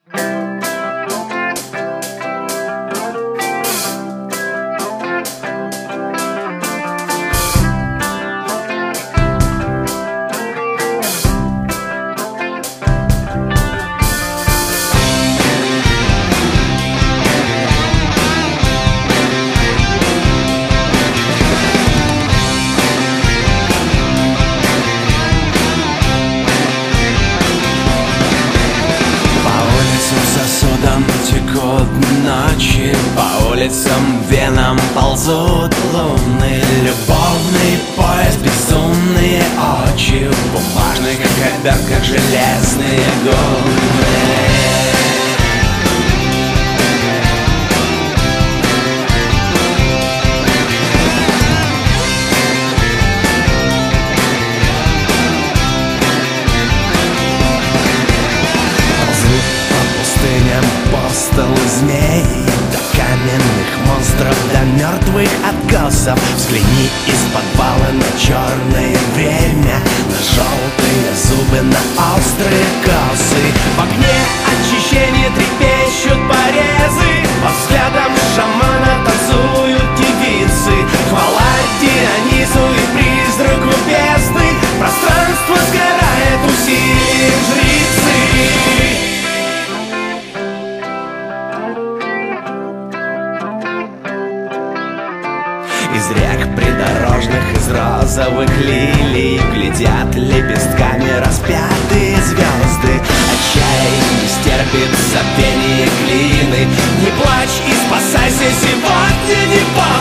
Текут ночи, по улицам венам ползут луны. Любовный поезд, безумные очи, бумажный, как обертка, железные губы. Апостолы змей, до каменных монстров, до мертвых откосов. Взгляни из подвала на черное время, на желтые зубы, на острые косы. В огне очищения трепещут порезы, под взглядом шамана танцуют девицы. Хвала Дионису и призраку бездны, пространство сгорает усилием жрицы. Из рек придорожных, из розовых лилий глядят лепестками распятые звезды. Отчаяние стерпит забвение глины. Не плачь и спасайся, сегодня не поздно.